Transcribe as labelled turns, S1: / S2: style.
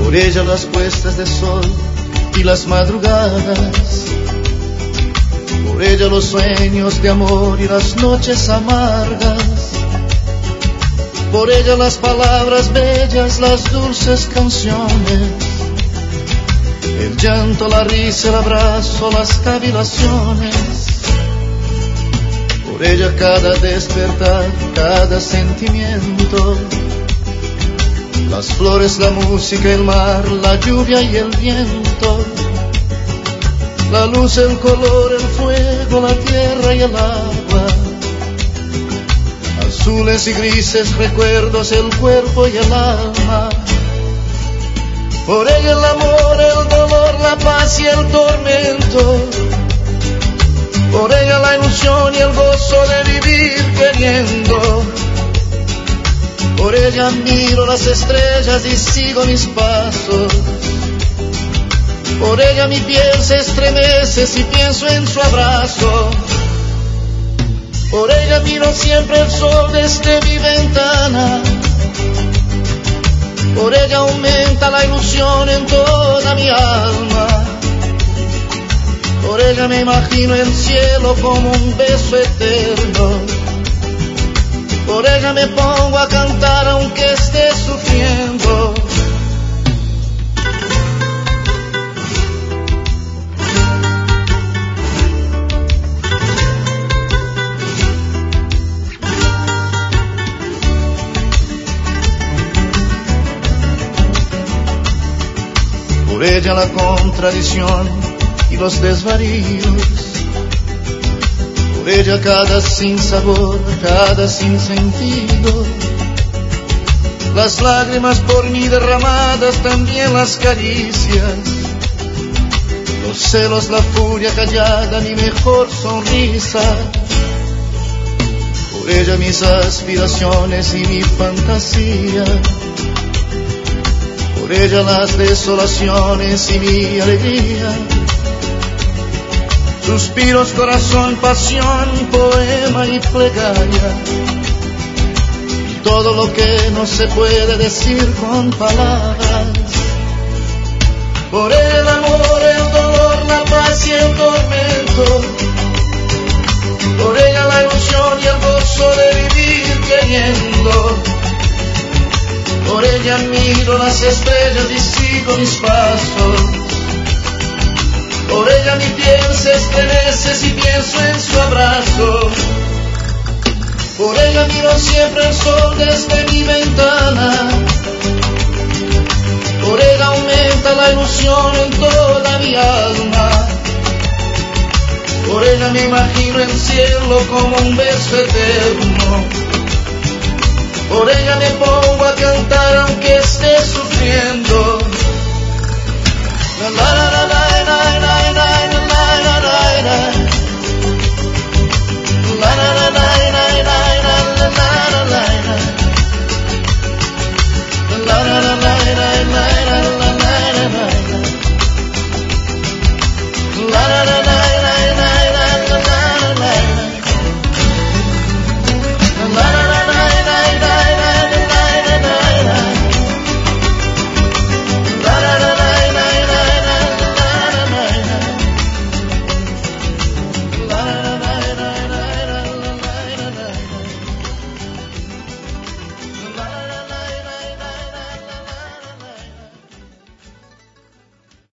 S1: Por ella las puestas de sol y las madrugadas, por ella los sueños de amor y las noches amargas, por ella las palabras bellas, las dulces canciones, el llanto, la risa, el abrazo, las cavilaciones. Por ella cada despertar, cada sentimiento, las flores, la música, el mar, la lluvia y el viento, la luz, el color, el fuego, la tierra y el agua, azules y grises recuerdos, el cuerpo y el alma. Por ella el amor, el dolor, la paz y el tormento, por ella la ilusión y el gozo de vivir queriendo. Por ella miro las estrellas y sigo mis pasos, por ella mi piel se estremece si pienso en su abrazo. Por ella miro siempre el sol desde mi ventana, por ella aumenta la ilusión en toda mi alma. Por ella me imagino el cielo como un beso eterno, por ella me pongo a cantar aunque esté sufriendo. Por ella la contradicción y los desvaríos, por ella cada sinsabor, cada sinsentido, las lágrimas por mí derramadas, también las caricias, los celos, la furia callada, mi mejor sonrisa. Por ella mis aspiraciones y mi fantasía, por ella las desolaciones y mi alegría, suspiros, corazón, pasión, poema y plegaria, y todo lo que no se puede decir con palabras. Por el amor, el dolor, la paz y el tormento, por ella la ilusión y el gozo de vivir queriendo. Por ella miro las estrellas y sigo mis pasos, por ella mi piel se estremece si pienso en su abrazo. Por ella miro siempre el sol desde mi ventana, por ella aumenta la ilusión en toda mi alma. Por ella me imagino el cielo como un beso eterno, por ella me pongo a cantar aunque esté